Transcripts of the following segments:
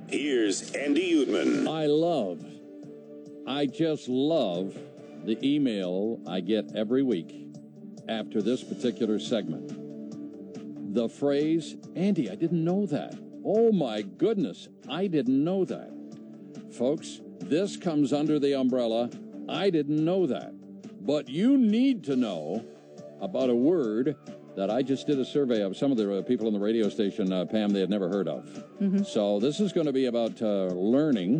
Here's Andy Uteman. I just love the email I get every week after this particular segment. The phrase, Andy, I didn't know that. Oh my goodness, I didn't know that. Folks, this comes under the umbrella, I didn't know that. But you need to know about a word that I just did a survey of some of the people on the radio station, Pam, they had never heard of. Mm-hmm. So this is going to be about learning.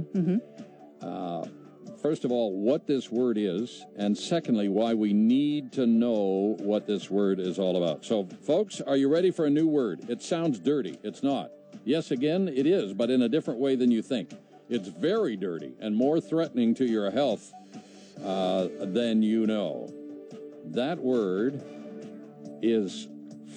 Mm-hmm. First of all, what this word is, and secondly, why we need to know what this word is all about. So, folks, are you ready for a new word? It sounds dirty. It's not. Yes, again, it is, but in a different way than you think. It's very dirty and more threatening to your health than you know. That word is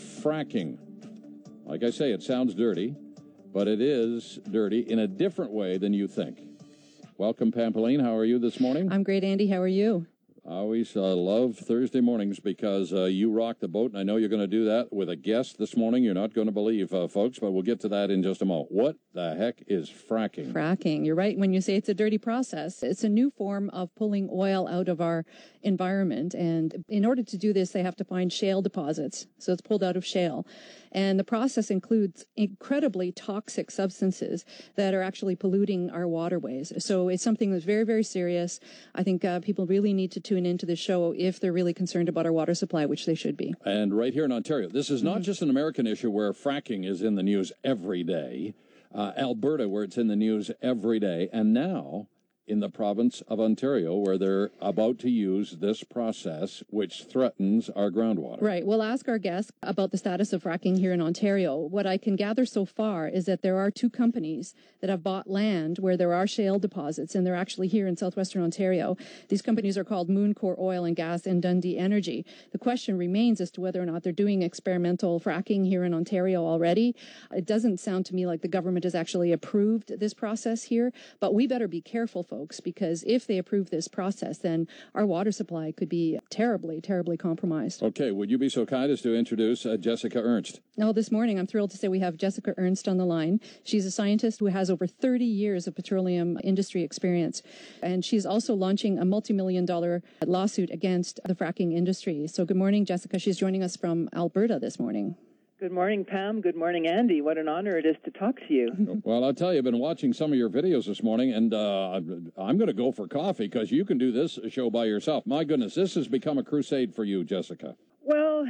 fracking. Like I say, it sounds dirty, but it is dirty in a different way than you think. Welcome, Pampeline. How are you this morning? I'm great, Andy. How are you? I always love Thursday mornings because you rock the boat, and I know you're going to do that with a guest this morning. You're not going to believe, folks, but we'll get to that in just a moment. What the heck is fracking? Fracking. You're right when you say it's a dirty process. It's a new form of pulling oil out of our environment, and in order to do this, they have to find shale deposits. So it's pulled out of shale. And the process includes incredibly toxic substances that are actually polluting our waterways. So it's something that's very, very serious. I think people really need to tune into the show if they're really concerned about our water supply, which they should be. And right here in Ontario, this is not just an American issue where fracking is in the news every day. Alberta, where it's in the news every day. And now in the province of Ontario, where they're about to use this process, which threatens our groundwater. Right. We'll ask our guest about the status of fracking here in Ontario. What I can gather so far is that there are two companies that have bought land where there are shale deposits, and they're actually here in southwestern Ontario. These companies are called Mooncore Oil and Gas and Dundee Energy. The question remains as to whether or not they're doing experimental fracking here in Ontario already. It doesn't sound to me like the government has actually approved this process here, but we better be careful, folks, because if they approve this process, then our water supply could be terribly, terribly compromised. Okay, would you be so kind as to introduce Jessica Ernst? No, this morning I'm thrilled to say we have Jessica Ernst on the line. She's a scientist who has over 30 years of petroleum industry experience, and she's also launching a multi-million-dollar lawsuit against the fracking industry. So good morning, Jessica. She's joining us from Alberta this morning. Good morning, Pam. Good morning, Andy. What an honor it is to talk to you. Well, I'll tell you, I've been watching some of your videos this morning, and I'm going to go for coffee because you can do this show by yourself. My goodness, this has become a crusade for you, Jessica. Well,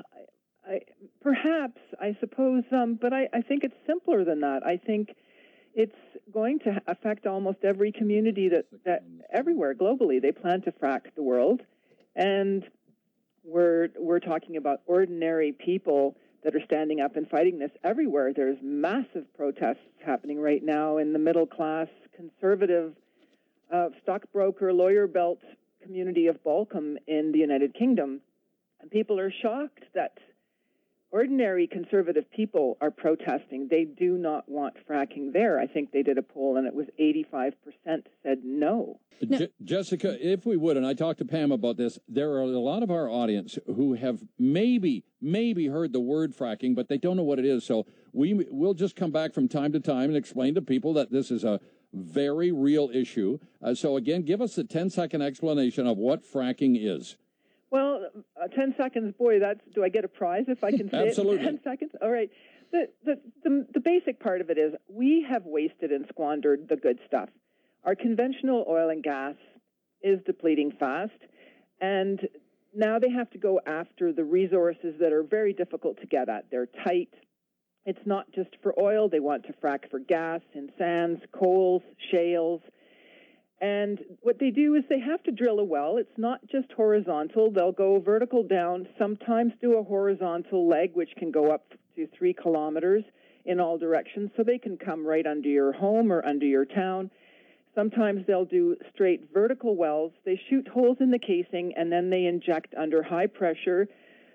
perhaps, I suppose, but I think it's simpler than that. I think it's going to affect almost every community that everywhere globally. They plan to frack the world, and we're talking about ordinary people that are standing up and fighting this everywhere. There's massive protests happening right now in the middle class, conservative, stockbroker, lawyer belt community of Balcombe in the United Kingdom. And people are shocked that ordinary conservative people are protesting. They do not want fracking there. I think they did a poll and it was 85% said no. Jessica, if we would, and I talked to Pam about this, there are a lot of our audience who have maybe heard the word fracking, but they don't know what it is. So we'll just come back from time to time and explain to people that this is a very real issue. So again, give us the 10-second explanation of what fracking is. Well, 10 seconds, boy, do I get a prize if I can say Absolutely. it in 10 seconds? All right. The basic part of it is we have wasted and squandered the good stuff. Our conventional oil and gas is depleting fast, and now they have to go after the resources that are very difficult to get at. They're tight. It's not just for oil. They want to frack for gas in sands, coals, shales. And what they do is they have to drill a well. It's not just horizontal. They'll go vertical down, sometimes do a horizontal leg, which can go up to 3 kilometers in all directions, so they can come right under your home or under your town. Sometimes they'll do straight vertical wells. They shoot holes in the casing, and then they inject under high pressure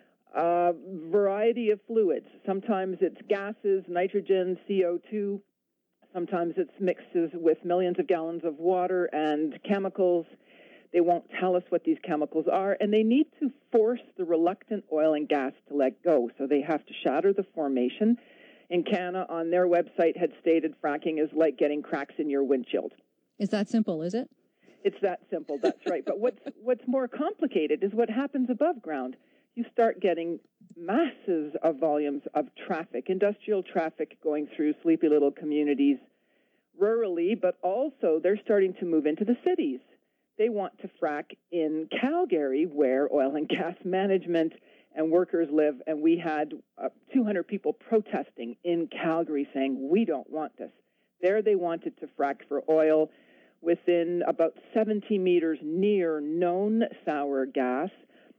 variety of fluids. Sometimes it's gases, nitrogen, CO2. Sometimes it's mixes with millions of gallons of water and chemicals. They won't tell us what these chemicals are, and they need to force the reluctant oil and gas to let go. So they have to shatter the formation Encana on their website had stated fracking is like getting cracks in your windshield. Is that simple, is it? It's that simple, that's right. But what's more complicated is what happens above ground. You start getting masses of volumes of traffic, industrial traffic going through sleepy little communities rurally, but also they're starting to move into the cities. They want to frack in Calgary, where oil and gas management and workers live, and we had 200 people protesting in Calgary saying, we don't want this. There they wanted to frack for oil within about 70 meters near known sour gas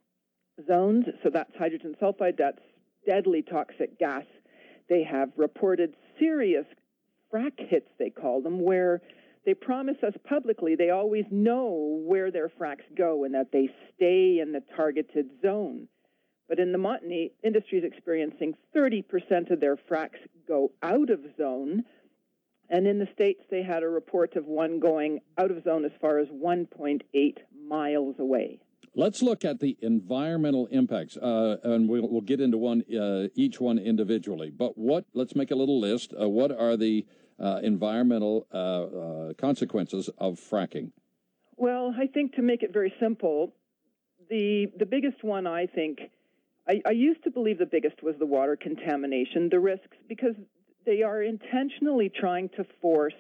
zones. So that's hydrogen sulfide, that's deadly toxic gas. They have reported serious frack hits, they call them, where they promise us publicly they always know where their fracks go and that they stay in the targeted zone. But in the Montney, industry is experiencing 30% of their fracks go out of zone. And in the States, they had a report of one going out of zone as far as 1.8 miles away. Let's look at the environmental impacts, and we'll get into each one individually. But let's make a little list. What are the environmental consequences of fracking? Well, I think to make it very simple, the biggest one, I think, I used to believe the biggest was the water contamination, the risks, because they are intentionally trying to force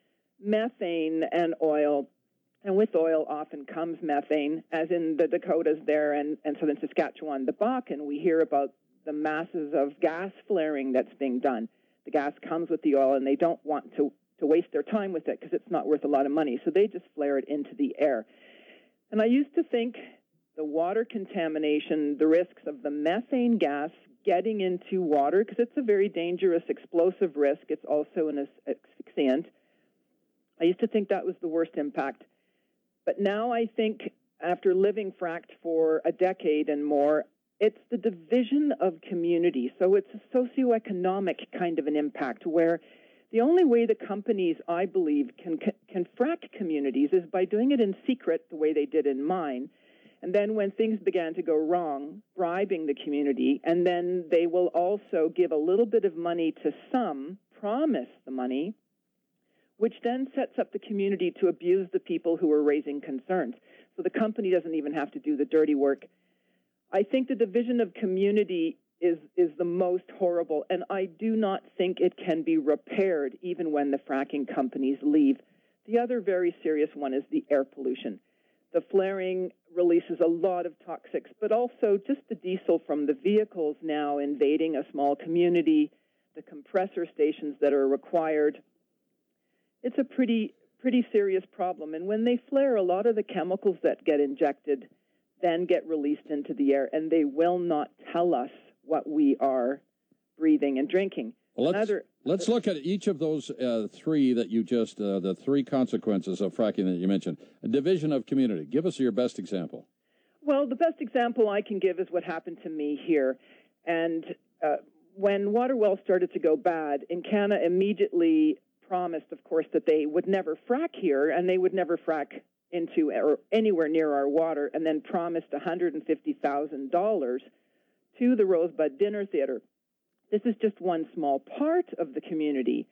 methane and oil. And with oil often comes methane, as in the Dakotas there and southern Saskatchewan, the Bakken. We hear about the masses of gas flaring that's being done. The gas comes with the oil, and they don't want to waste their time with it because it's not worth a lot of money. So they just flare it into the air. And I used to think the water contamination, the risks of the methane gas getting into water, because it's a very dangerous explosive risk. It's also an asphyxiant. I used to think that was the worst impact. But now I think, after living fracked for a decade and more, it's the division of community. So it's a socioeconomic kind of an impact, where the only way the companies, I believe, can frack communities is by doing it in secret, the way they did in mine. And then when things began to go wrong, bribing the community, and then they will also give a little bit of money to some, promise the money, which then sets up the community to abuse the people who are raising concerns. So the company doesn't even have to do the dirty work. I think the division of community is the most horrible, and I do not think it can be repaired even when the fracking companies leave. The other very serious one is the air pollution. The flaring releases a lot of toxics, but also just the diesel from the vehicles now invading a small community, the compressor stations that are required. It's a pretty serious problem. And when they flare, a lot of the chemicals that get injected then get released into the air, and they will not tell us what we are breathing and drinking. Well, let's look at each of those three that you just, the three consequences of fracking that you mentioned. A division of community. Give us your best example. Well, the best example I can give is what happened to me here. And when water wells started to go bad, Encana immediately promised, of course, that they would never frack here, and they would never frack into or anywhere near our water, and then promised $150,000 to the Rosebud Dinner Theater. This is just one small part of the community,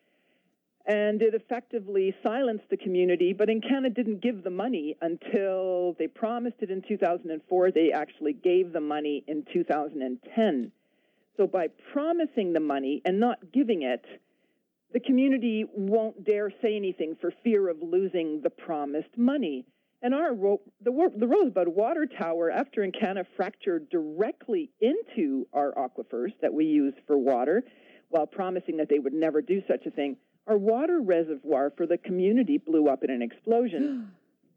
and it effectively silenced the community, but Encana didn't give the money until they promised it in 2004. They actually gave the money in 2010. So by promising the money and not giving it, the community won't dare say anything for fear of losing the promised money. And the Rosebud Water Tower, after Encana fractured directly into our aquifers that we use for water, while promising that they would never do such a thing, our water reservoir for the community blew up in an explosion.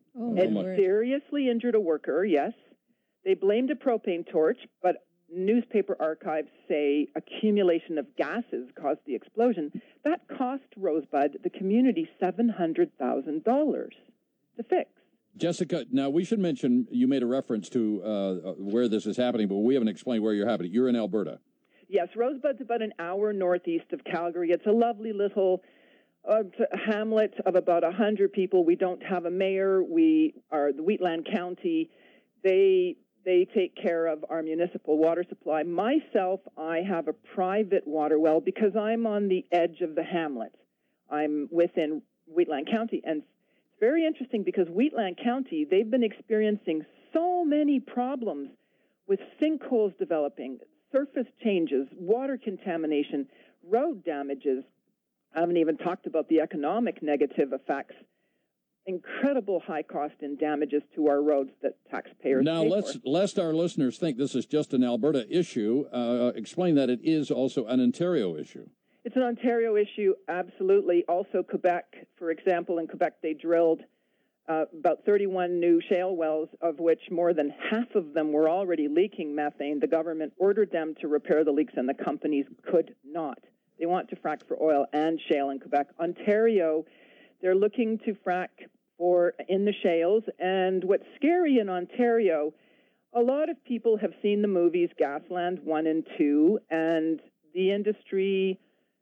It seriously injured a worker, yes. They blamed a propane torch, but newspaper archives say accumulation of gases caused the explosion. That cost Rosebud, the community, $700,000 to fix. Jessica, now we should mention, you made a reference to where this is happening, but we haven't explained where you're happening. You're in Alberta. Yes, Rosebud's about an hour northeast of Calgary. It's a lovely little hamlet of about 100 people. We don't have a mayor. We are the Wheatland County. They They take care of our municipal water supply. Myself, I have a private water well because I'm on the edge of the hamlet. I'm within Wheatland County, and it's very interesting because Wheatland County, they've been experiencing so many problems with sinkholes developing, surface changes, water contamination, road damages. I haven't even talked about the economic negative effects. Incredible high cost and damages to our roads that taxpayers now, pay for. lest our listeners think this is just an Alberta issue, explain that it is also an Ontario issue. It's an Ontario issue, absolutely. Also, Quebec, for example, in Quebec, they drilled about 31 new shale wells, of which more than half of them were already leaking methane. The government ordered them to repair the leaks, and the companies could not. They want to frack for oil and shale in Quebec. Ontario, they're looking to frack in the shales. And what's scary in Ontario, a lot of people have seen the movies Gasland 1 and 2, and the industry,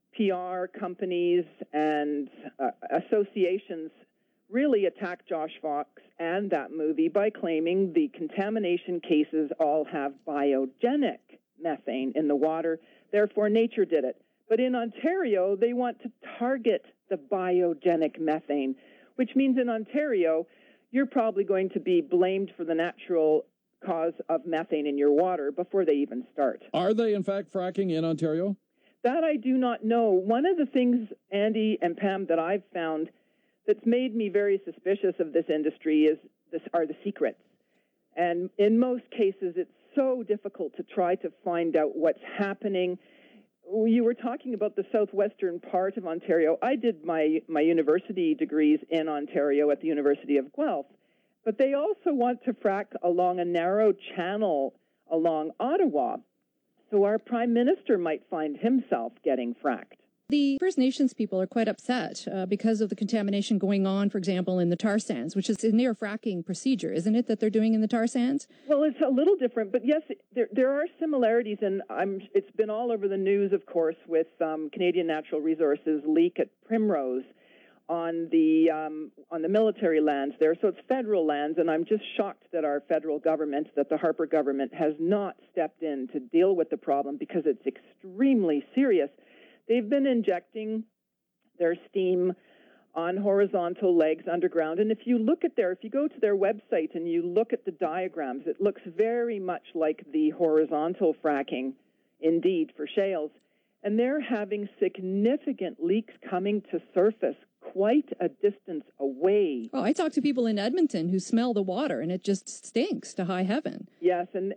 PR companies, and associations really attack Josh Fox and that movie by claiming the contamination cases all have biogenic methane in the water. Therefore, nature did it. But in Ontario, they want to target the biogenic methane, which means in Ontario, you're probably going to be blamed for the natural cause of methane in your water before they even start. Are they, in fact, fracking in Ontario? That I do not know. One of the things, Andy and Pam, that I've found that's made me very suspicious of this industry are the secrets. And in most cases, it's so difficult to try to find out what's happening. You were talking about the southwestern part of Ontario. I did my university degrees in Ontario at the University of Guelph, but they also want to frack along a narrow channel along Ottawa. So our prime minister might find himself getting fracked. The First Nations people are quite upset because of the contamination going on, for example, in the tar sands, which is a near fracking procedure, isn't it, that they're doing in the tar sands? Well, it's a little different, but yes, there are similarities, and it's been all over the news, of course, with Canadian Natural Resources leak at Primrose on the military lands there. So it's federal lands, and I'm just shocked that our federal government, that the Harper government, has not stepped in to deal with the problem because it's extremely serious. They've been injecting their steam on horizontal legs underground. And if you go to their website and you look at the diagrams, it looks very much like the horizontal fracking, indeed, for shales. And they're having significant leaks coming to surface quite a distance away. Oh, I talk to people in Edmonton who smell the water, and it just stinks to high heaven. Yes, and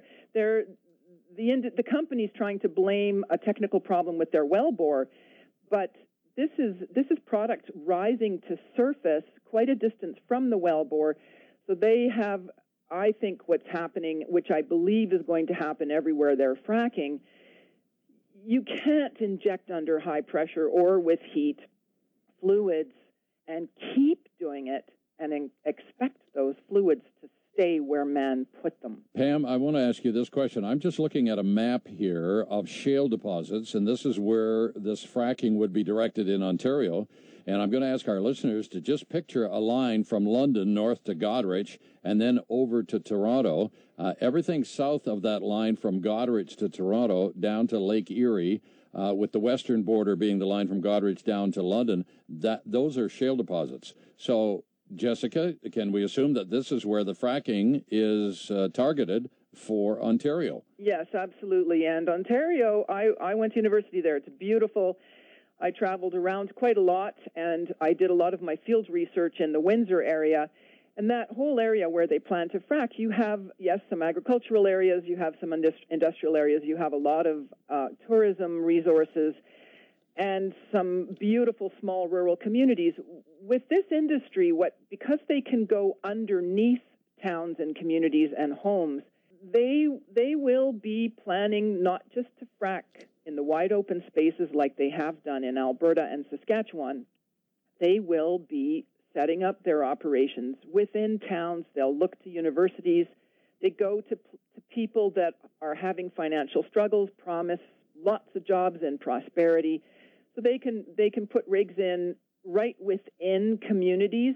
the company's trying to blame a technical problem with their wellbore, but this is product rising to surface quite a distance from the wellbore. So they have, I think, what's happening, which I believe is going to happen everywhere they're fracking. You can't inject under high pressure or with heat fluids and keep doing it and expect those fluids to stay where man put them. Pam, I want to ask you this question. I'm just looking at a map here of shale deposits, and this is where this fracking would be directed in Ontario. And I'm going to ask our listeners to just picture a line from London north to Goderich and then over to Toronto. Everything south of that line from Goderich to Toronto down to Lake Erie, with the western border being the line from Goderich down to London, those are shale deposits. So, Jessica, can we assume that this is where the fracking is targeted for Ontario? Yes, absolutely. And Ontario, I went to university there. It's beautiful. I traveled around quite a lot, and I did a lot of my field research in the Windsor area. And that whole area where they plan to frack, you have, yes, some agricultural areas, you have some industrial areas, you have a lot of tourism resources, and some beautiful small rural communities. With this industry, because they can go underneath towns and communities and homes, they will be planning not just to frack in the wide open spaces like they have done in Alberta and Saskatchewan. They will be setting up their operations within towns. They'll look to universities. They go to people that are having financial struggles, promise lots of jobs and prosperity. So they can put rigs in right within communities.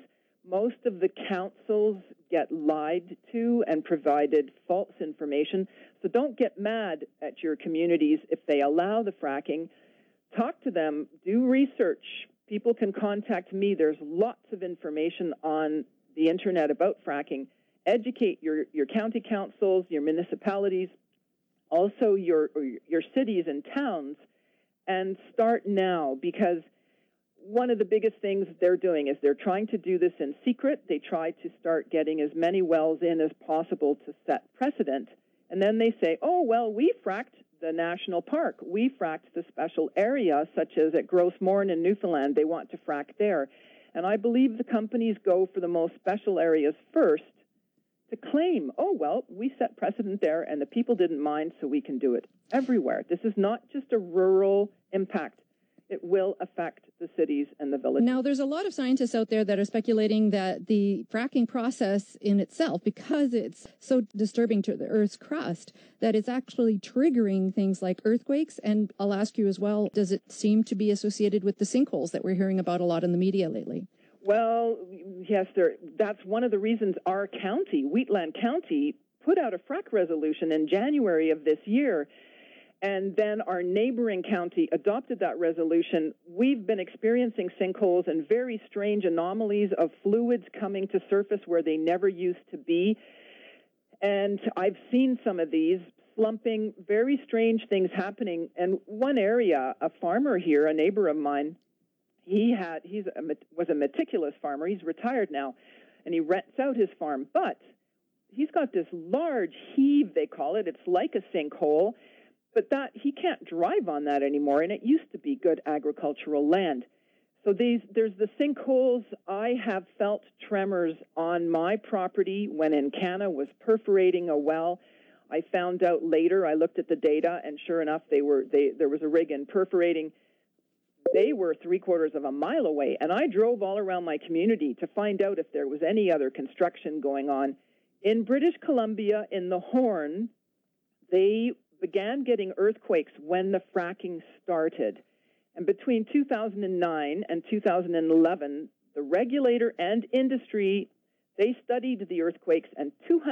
most of the councils get lied to and provided false information. So don't get mad at your communities if they allow the fracking. Talk to them, do research. People can contact me. There's lots of information on the internet about fracking. Educate your county councils, your municipalities, also your cities and towns, and start now, because one of the biggest things they're doing is they're trying to do this in secret. They try to start getting as many wells in as possible to set precedent. And then they say, oh, well, we fracked the national park. We fracked the special area, such as at Gros Morne in Newfoundland. They want to frack there. And I believe the companies go for the most special areas first to claim, oh, well, we set precedent there and the people didn't mind, so we can do it everywhere. This is not just a rural impact. It will affect the cities and the villages. Now, there's a lot of scientists out there that are speculating that the fracking process in itself, because it's so disturbing to the Earth's crust, that it's actually triggering things like earthquakes. And I'll ask you as well, does it seem to be associated with the sinkholes that we're hearing about a lot in the media lately? Well, yes, that's one of the reasons our county, Wheatland County, put out a frack resolution in January of this year. And then our neighboring county adopted that resolution. We've been experiencing sinkholes and very strange anomalies of fluids coming to surface where they never used to be. And I've seen some of these slumping, very strange things happening. And one area, a farmer here, a neighbor of mine, was a meticulous farmer. He's retired now, and he rents out his farm. But he's got this large heave, they call it. It's like a sinkhole. But that he can't drive on that anymore, and it used to be good agricultural land. So there's the sinkholes. I have felt tremors on my property when Encana was perforating a well. I found out later, I looked at the data, and sure enough, there was a rig in perforating. They were 3/4 of a mile away, and I drove all around my community to find out if there was any other construction going on. In British Columbia, in the Horn, they began getting earthquakes when the fracking started. And between 2009 and 2011, the regulator and industry, they studied the earthquakes, and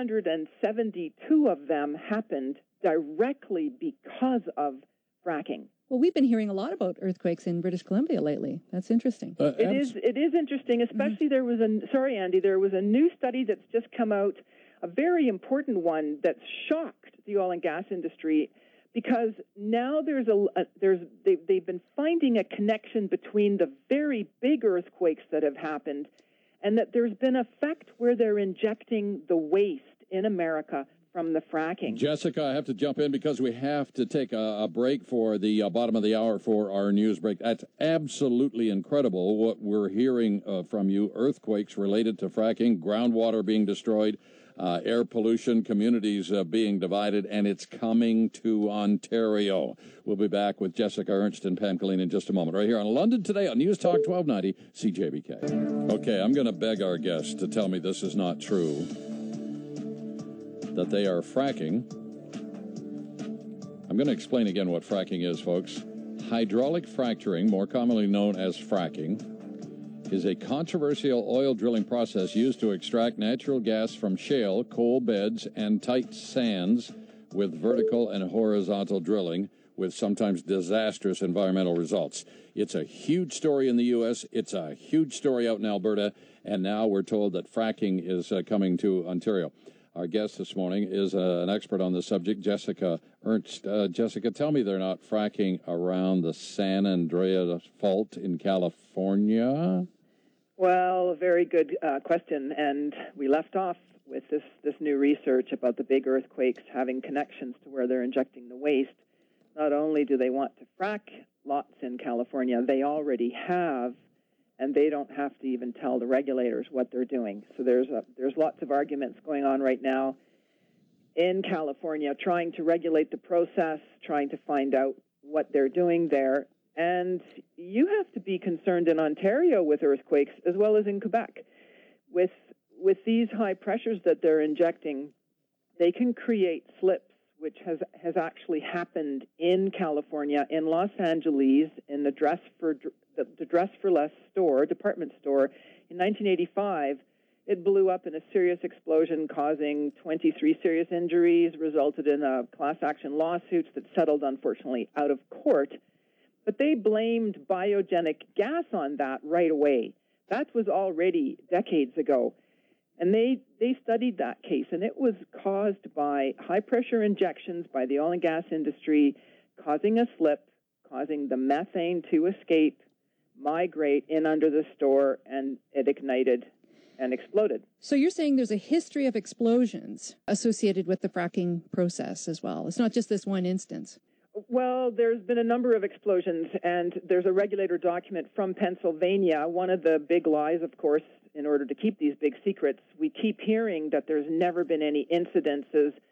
272 of them happened directly because of fracking. Well, we've been hearing a lot about earthquakes in British Columbia lately. That's interesting. It is interesting, especially there was a new study that's just come out, a very important one that's shocked the oil and gas industry, because now they've been finding a connection between the very big earthquakes that have happened, and that there's been an effect where they're injecting the waste in America from the fracking. Jessica, I have to jump in because we have to take a break for the bottom of the hour for our news break. That's absolutely incredible what we're hearing from you. Earthquakes related to fracking, groundwater being destroyed, air pollution, communities being divided, and it's coming to Ontario. We'll be back with Jessica Ernst and Pam Killeen in just a moment, right here on London Today on News Talk 1290 CJBK. Okay, I'm going to beg our guests to tell me this is not true, that they are fracking. I'm going to explain again what fracking is, folks. Hydraulic fracturing, more commonly known as fracking, is a controversial oil drilling process used to extract natural gas from shale, coal beds, and tight sands with vertical and horizontal drilling, with sometimes disastrous environmental results. It's a huge story in the U.S. It's a huge story out in Alberta, and now we're told that fracking is coming to Ontario. Our guest this morning is an expert on the subject, Jessica Ernst. Jessica, tell me they're not fracking around the San Andreas Fault in California? Well, a very good question, and we left off with this new research about the big earthquakes having connections to where they're injecting the waste. Not only do they want to frack lots in California, they already have, and they don't have to even tell the regulators what they're doing. So there's lots of arguments going on right now in California trying to regulate the process, trying to find out what they're doing there. And you have to be concerned in Ontario with earthquakes as well as in Quebec. With these high pressures that they're injecting, they can create slips, which has actually happened in California, in Los Angeles, in the the Dress for Less store, department store, in 1985, it blew up in a serious explosion, causing 23 serious injuries, resulted in a class action lawsuits that settled, unfortunately, out of court. But they blamed biogenic gas on that right away. That was already decades ago. And they studied that case, and it was caused by high-pressure injections by the oil and gas industry, causing a slip, causing the methane to escape, migrate in under the store, and it ignited and exploded. So you're saying there's a history of explosions associated with the fracking process as well. It's not just this one instance. Well, there's been a number of explosions, and there's a regulator document from Pennsylvania. One of the big lies, of course, in order to keep these big secrets, we keep hearing that there's never been any incidents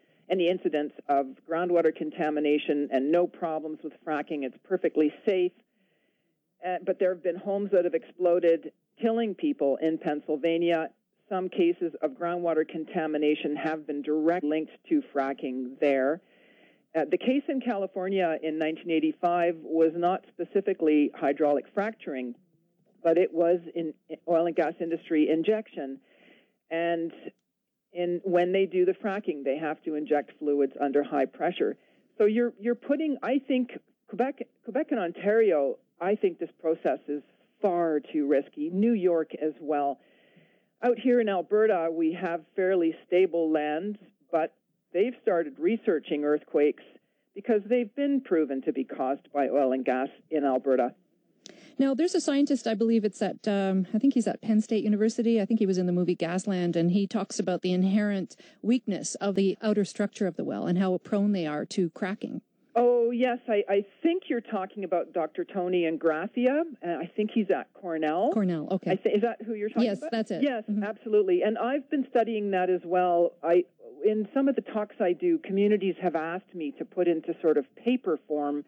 of groundwater contamination and no problems with fracking. It's perfectly safe. But there have been homes that have exploded, killing people in Pennsylvania. Some cases of groundwater contamination have been directly linked to fracking there. The case in California in 1985 was not specifically hydraulic fracturing, but it was in oil and gas industry injection. And when they do the fracking, they have to inject fluids under high pressure. So you're putting, I think, Quebec and Ontario, I think this process is far too risky. New York as well. Out here in Alberta, we have fairly stable land, but they've started researching earthquakes because they've been proven to be caused by oil and gas in Alberta. Now, there's a scientist, I believe it's at, I think he's at Penn State University. I think he was in the movie Gasland, and he talks about the inherent weakness of the outer structure of the well and how prone they are to cracking. Oh, yes. I think you're talking about Dr. Tony Ingraffia. I think he's at Cornell. Cornell, okay. Is that who you're talking about? Yes, that's it. Yes, absolutely. And I've been studying that as well. In some of the talks I do, communities have asked me to put into sort of paper form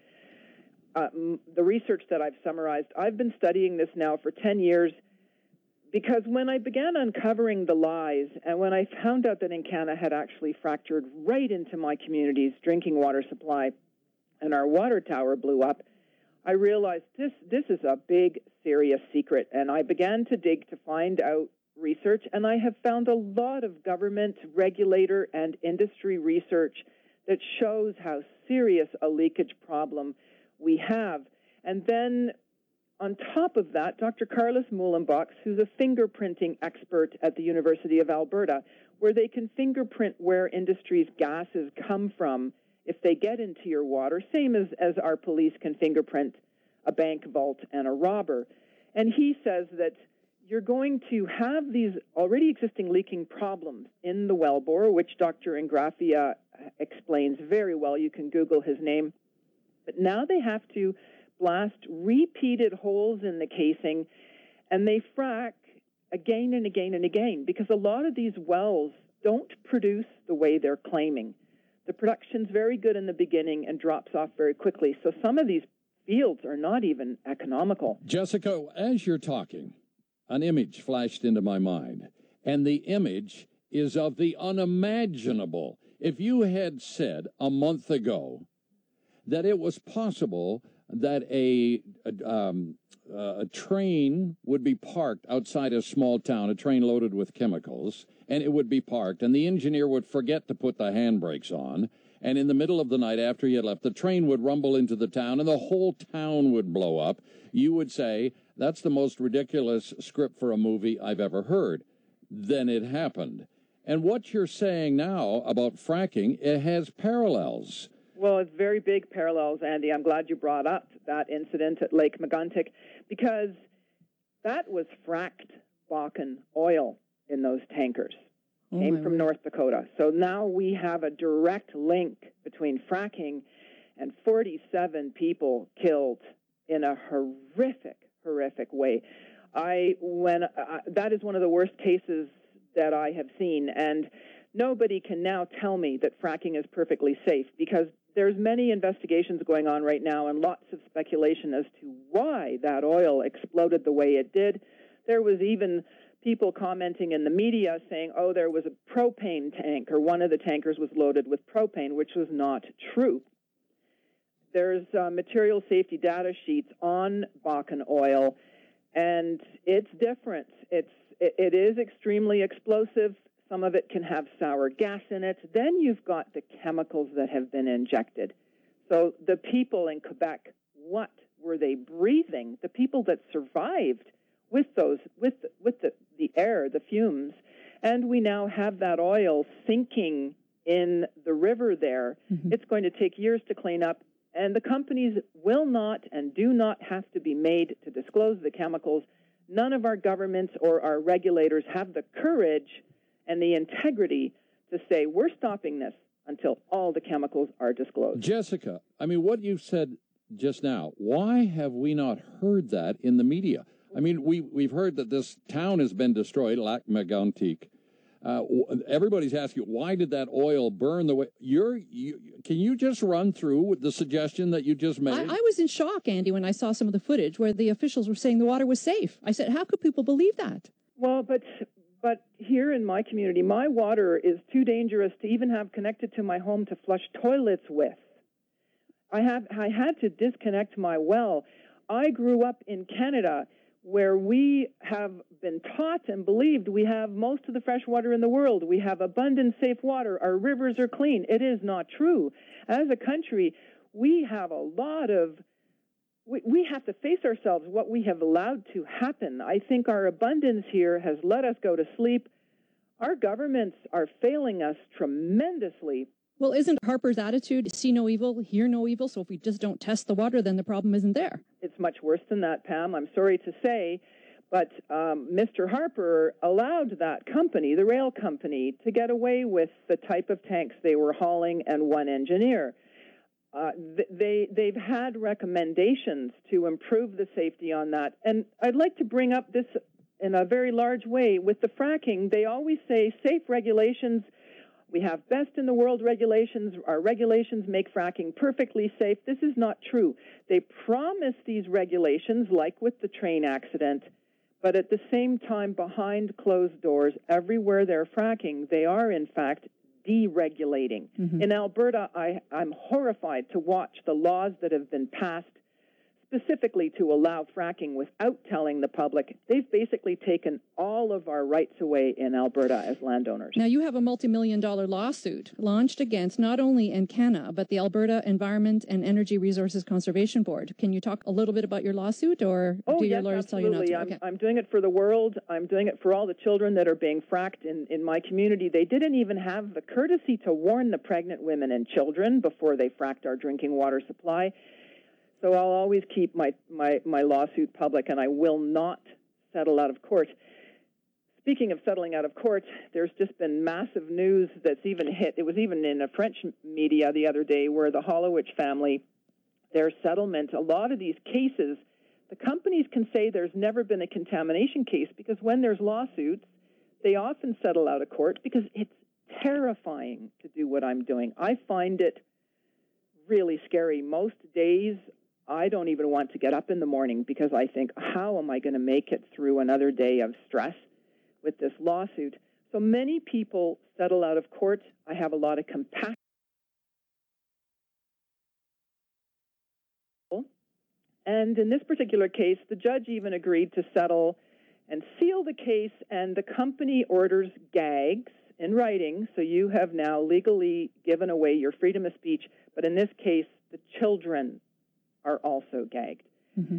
the research that I've summarized. I've been studying this now for 10 years because when I began uncovering the lies and when I found out that Encana had actually fractured right into my community's drinking water supply and our water tower blew up, I realized this is a big, serious secret. And I began to dig to find out research, and I have found a lot of government, regulator, and industry research that shows how serious a leakage problem we have. And then on top of that, Dr. Carlos Mullenbox, who's a fingerprinting expert at the University of Alberta, where they can fingerprint where industry's gases come from if they get into your water, same as our police can fingerprint a bank vault and a robber. And he says that you're going to have these already existing leaking problems in the wellbore, which Dr. Ingraffia explains very well. You can Google his name. But now they have to blast repeated holes in the casing, and they frack again and again and again because a lot of these wells don't produce the way they're claiming. The production's very good in the beginning and drops off very quickly. So some of these fields are not even economical. Jessica, as you're talking, an image flashed into my mind, and the image is of the unimaginable. If you had said a month ago that it was possible that a train would be parked outside a small town, a train loaded with chemicals, and it would be parked, and the engineer would forget to put the handbrakes on, and in the middle of the night after he had left, the train would rumble into the town, and the whole town would blow up, you would say, that's the most ridiculous script for a movie I've ever heard. Then it happened. And what you're saying now about fracking, it has parallels. Well, it's very big parallels, Andy. I'm glad you brought up that incident at Lake Meguntic because that was fracked Bakken oil in those tankers. Came from North Dakota. So now we have a direct link between fracking and 47 people killed in a horrific way. That is one of the worst cases that I have seen, and nobody can now tell me that fracking is perfectly safe because there's many investigations going on right now and lots of speculation as to why that oil exploded the way it did. There was even people commenting in the media saying, oh, there was a propane tank or one of the tankers was loaded with propane, which was not true. there's material safety data sheets on Bakken oil, and it's different. It is extremely explosive. Some of it can have sour gas in it. Then you've got the chemicals that have been injected. So the people in Quebec, what were they breathing? The people that survived with the air, the fumes, and we now have that oil sinking in the river there. Mm-hmm. It's going to take years to clean up, and the companies will not and do not have to be made to disclose the chemicals. None of our governments or our regulators have the courage and the integrity to say, we're stopping this until all the chemicals are disclosed. Jessica, I mean, what you said just now, why have we not heard that in the media? I mean, we've heard that this town has been destroyed, Lac-Mégantic. Everybody's asking, why did that oil burn the way? Can you just run through the suggestion that you just made? I was in shock, Andy, when I saw some of the footage where the officials were saying the water was safe. I said, how could people believe that? Well, but here in my community, my water is too dangerous to even have connected to my home to flush toilets with. I had to disconnect my well. I grew up in Canada, where we have been taught and believed we have most of the fresh water in the world. We have abundant, safe water. Our rivers are clean. It is not true. As a country, we have a lot of... We have to face ourselves what we have allowed to happen. I think our abundance here has let us go to sleep. Our governments are failing us tremendously. Well, isn't Harper's attitude, see no evil, hear no evil? So if we just don't test the water, then the problem isn't there. It's much worse than that, Pam. I'm sorry to say, but Mr. Harper allowed that company, the rail company, to get away with the type of tanks they were hauling and one engineer. They've had recommendations to improve the safety on that. And I'd like to bring up this in a very large way. With the fracking, they always say safe regulations. We have best in the world regulations. Our regulations make fracking perfectly safe. This is not true. They promise these regulations, like with the train accident, but at the same time, behind closed doors, everywhere they're fracking, they are, in fact, deregulating. Mm-hmm. In Alberta, I'm horrified to watch the laws that have been passed specifically to allow fracking without telling the public. They've basically taken all of our rights away in Alberta as landowners. Now, you have a multi-million-dollar lawsuit launched against not only Encana, but the Alberta Environment and Energy Resources Conservation Board. Can you talk a little bit about your lawsuit, or do your lawyers absolutely. Tell you not to? Okay. I'm doing it for the world. I'm doing it for all the children that are being fracked in my community. They didn't even have the courtesy to warn the pregnant women and children before they fracked our drinking water supply. So I'll always keep my lawsuit public, and I will not settle out of court. Speaking of settling out of court, there's just been massive news that's even hit. It was even in a French media the other day where the Hollowich family, their settlement, a lot of these cases, the companies can say there's never been a contamination case because when there's lawsuits, they often settle out of court because it's terrifying to do what I'm doing. I find it really scary. Most days, I don't even want to get up in the morning because I think, how am I going to make it through another day of stress with this lawsuit? So many people settle out of court. I have a lot of compassion. And in this particular case, the judge even agreed to settle and seal the case, and the company orders gags in writing, so you have now legally given away your freedom of speech, but in this case, the children are also gagged. Mm-hmm.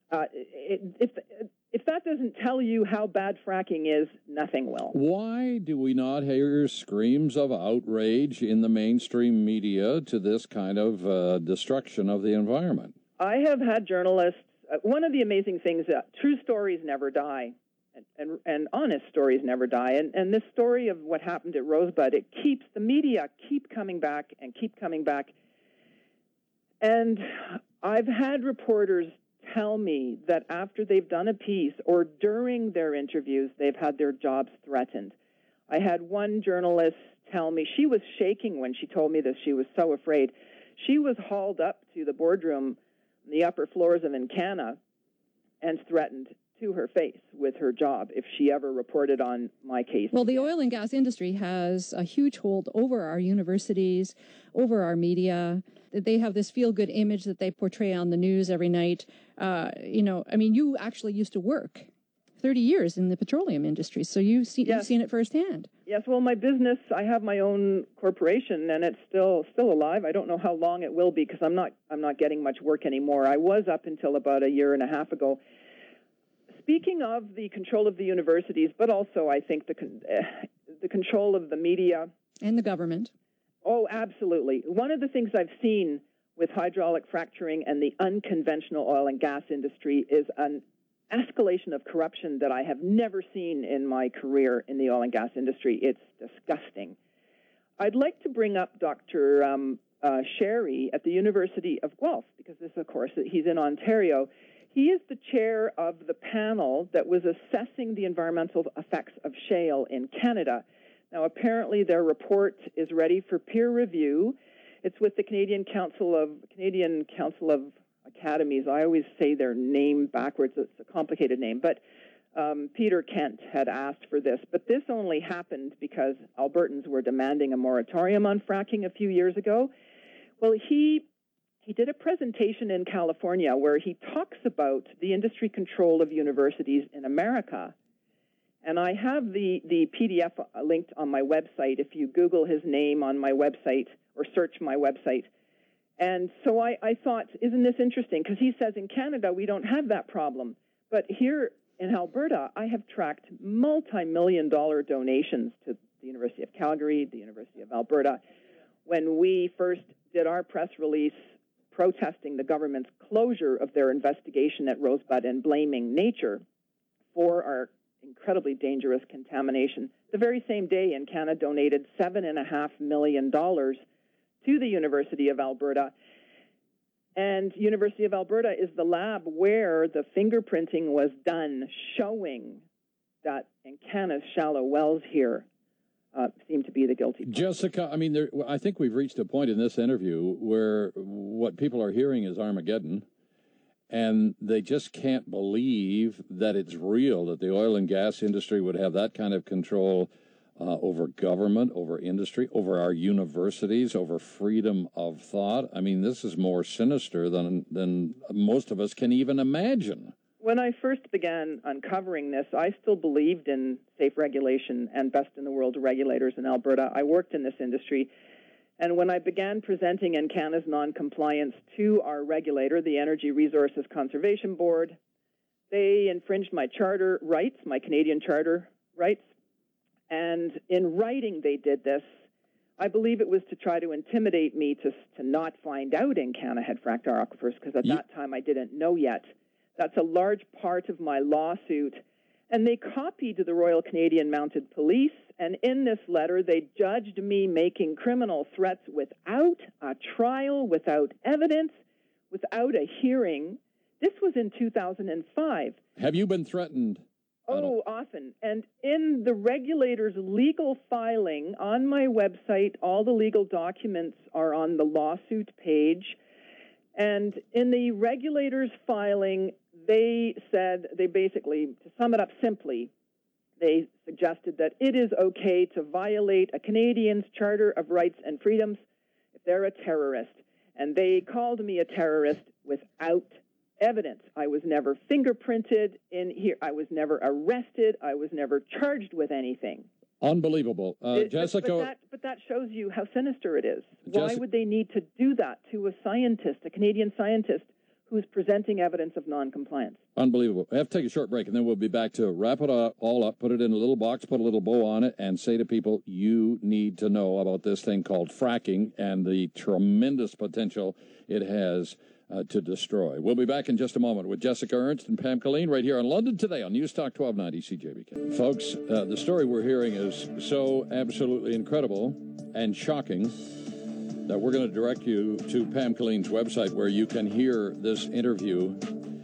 If that doesn't tell you how bad fracking is, nothing will. Why do we not hear screams of outrage in the mainstream media to this kind of destruction of the environment? I have had journalists, one of the amazing things, true stories never die, and honest stories never die. And this story of what happened at Rosebud, the media keep coming back and keep coming back. And I've had reporters tell me that after they've done a piece or during their interviews, they've had their jobs threatened. I had one journalist tell me, she was shaking when she told me this. She was so afraid. She was hauled up to the boardroom, the upper floors of Encana, and threatened to her face with her job if she ever reported on my case. Well, the oil and gas industry has a huge hold over our universities, over our media. They have this feel-good image that they portray on the news every night. You actually used to work 30 years in the petroleum industry, so you've seen it firsthand. Yes, well, my business, I have my own corporation, and it's still alive. I don't know how long it will be because I'm not getting much work anymore. I was up until about a year and a half ago. Speaking of the control of the universities, but also I think the control of the media. And the government. Oh, absolutely. One of the things I've seen with hydraulic fracturing and the unconventional oil and gas industry is an escalation of corruption that I have never seen in my career in the oil and gas industry. It's disgusting. I'd like to bring up Dr. Sherry at the University of Guelph, because this, of course, he's in Ontario. He is the chair of the panel that was assessing the environmental effects of shale in Canada. Now, apparently their report is ready for peer review. It's with the Canadian Council of Academies. I always say their name backwards. It's a complicated name. But Peter Kent had asked for this. But this only happened because Albertans were demanding a moratorium on fracking a few years ago. Well, he did a presentation in California where he talks about the industry control of universities in America. And I have the PDF linked on my website if you Google his name on my website or search my website. And so I thought, isn't this interesting? Because he says in Canada we don't have that problem. But here in Alberta, I have tracked multi-million-dollar donations to the University of Calgary, the University of Alberta. When we first did our press release protesting the government's closure of their investigation at Rosebud and blaming nature for our incredibly dangerous contamination, the very same day Encana donated $7.5 million to the University of Alberta. And University of Alberta is the lab where the fingerprinting was done, showing that Encana's shallow wells here seem to be the guilty party. Jessica, I think we've reached a point in this interview where what people are hearing is Armageddon, and they just can't believe that it's real, that the oil and gas industry would have that kind of control over government, over industry, over our universities, over freedom of thought. I mean, this is more sinister than most of us can even imagine. When I first began uncovering this, I still believed in safe regulation and best-in-the-world regulators in Alberta. I worked in this industry. And when I began presenting Encana's noncompliance to our regulator, the Energy Resources Conservation Board, they infringed my charter rights, my Canadian charter rights. And in writing they did this. I believe it was to try to intimidate me to not find out Encana had fracked our aquifers, because at that time I didn't know yet. That's a large part of my lawsuit. And they copied the Royal Canadian Mounted Police, and in this letter they judged me making criminal threats without a trial, without evidence, without a hearing. This was in 2005. Have you been threatened? Oh, often. And in the regulator's legal filing on my website, all the legal documents are on the lawsuit page. And in the regulator's filing, they basically, to sum it up simply, they suggested that it is okay to violate a Canadian's Charter of Rights and Freedoms if they're a terrorist. And they called me a terrorist without evidence. I was never fingerprinted in here. I was never arrested. I was never charged with anything. Unbelievable. Jessica. But that shows you how sinister it is. Why would they need to do that to a scientist, a Canadian scientist, who's presenting evidence of noncompliance? Unbelievable. We have to take a short break, and then we'll be back to wrap it all up, put it in a little box, put a little bow on it, and say to people, you need to know about this thing called fracking and the tremendous potential it has to destroy. We'll be back in just a moment with Jessica Ernst and Pam Killeen right here on London Today on News Talk 1290 CJBK. Folks, the story we're hearing is so absolutely incredible and shocking that we're going to direct you to Pam Killeen's website where you can hear this interview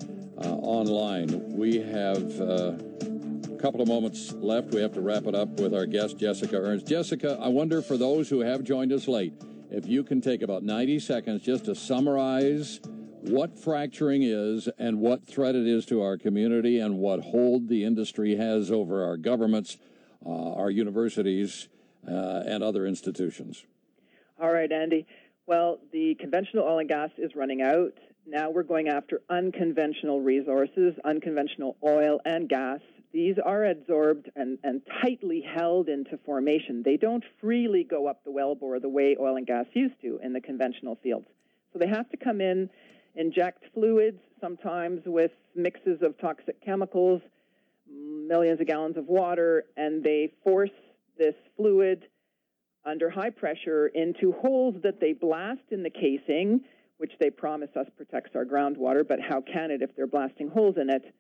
online. We have a couple of moments left. We have to wrap it up with our guest, Jessica Ernst. Jessica, I wonder, for those who have joined us late, if you can take about 90 seconds just to summarize what fracturing is and what threat it is to our community and what hold the industry has over our governments, our universities, and other institutions. All right, Andy. Well, the conventional oil and gas is running out. Now we're going after unconventional resources, unconventional oil and gas. These are absorbed and tightly held into formation. They don't freely go up the wellbore the way oil and gas used to in the conventional fields. So they have to come in, inject fluids, sometimes with mixes of toxic chemicals, millions of gallons of water, and they force this fluid under high pressure into holes that they blast in the casing, which they promise us protects our groundwater, but how can it if they're blasting holes in it?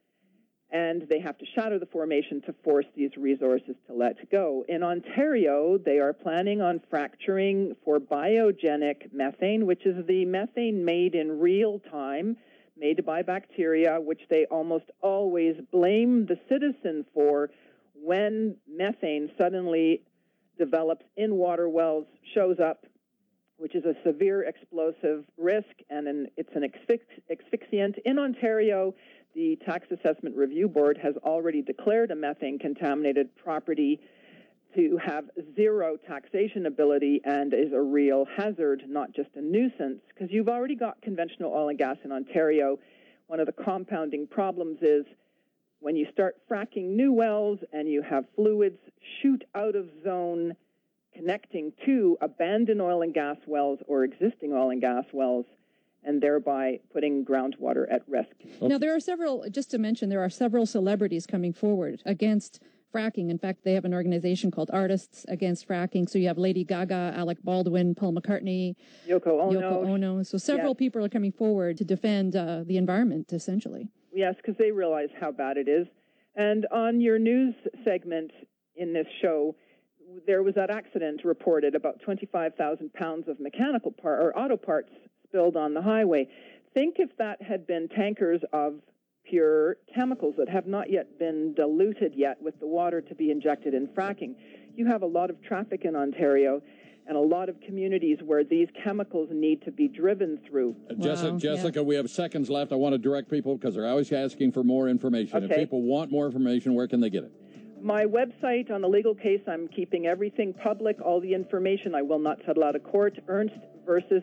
And they have to shatter the formation to force these resources to let go. In Ontario, they are planning on fracturing for biogenic methane, which is the methane made in real time, made by bacteria, which they almost always blame the citizen for when methane suddenly develops in water wells, shows up, which is a severe explosive risk, and it's an asphyxiant. In Ontario, the Tax Assessment Review Board has already declared a methane-contaminated property to have zero taxation ability and is a real hazard, not just a nuisance, because you've already got conventional oil and gas in Ontario. One of the compounding problems is when you start fracking new wells and you have fluids shoot out of zone connecting to abandoned oil and gas wells or existing oil and gas wells, and thereby putting groundwater at risk. Now, there are several, just to mention, there are several celebrities coming forward against fracking. In fact, they have an organization called Artists Against Fracking. So you have Lady Gaga, Alec Baldwin, Paul McCartney, Yoko Ono. So several people are coming forward to defend the environment, essentially. Yes, because they realize how bad it is. And on your news segment in this show, there was that accident reported, about 25,000 pounds of mechanical or auto parts spilled on the highway. Think if that had been tankers of pure chemicals that have not yet been diluted yet with the water to be injected in fracking. You have a lot of traffic in Ontario and a lot of communities where these chemicals need to be driven through. Jessica, we have seconds left. I want to direct people, because they're always asking for more information. Okay. If people want more information, where can they get it? My website on the legal case, I'm keeping everything public, all the information. I will not settle out of court. Ernst versus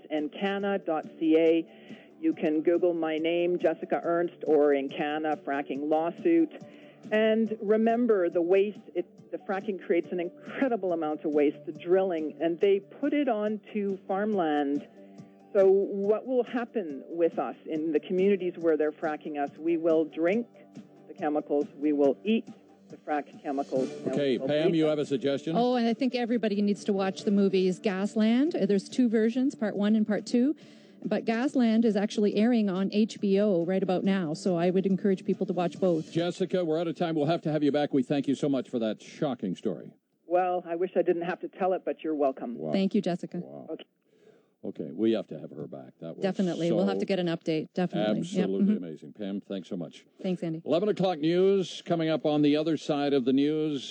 Encana.ca. You can Google my name, Jessica Ernst, or Encana fracking lawsuit. And remember, the waste, the fracking creates an incredible amount of waste, the drilling, and they put it onto farmland. So what will happen with us in the communities where they're fracking us? We will drink the chemicals, we will eat the fracked chemicals. Okay, Pam, you have a suggestion? Oh, and I think everybody needs to watch the movies Gasland. There's two versions, part 1 and part 2. But Gasland is actually airing on HBO right about now, so I would encourage people to watch both. Jessica, we're out of time. We'll have to have you back. We thank you so much for that shocking story. Well, I wish I didn't have to tell it, but you're welcome. Wow. Thank you, Jessica. Wow. Okay, we have to have her back. That was definitely. We'll have to get an update. Definitely. Absolutely amazing. Pam, thanks so much. Thanks, Andy. 11 o'clock news coming up on the other side of the news.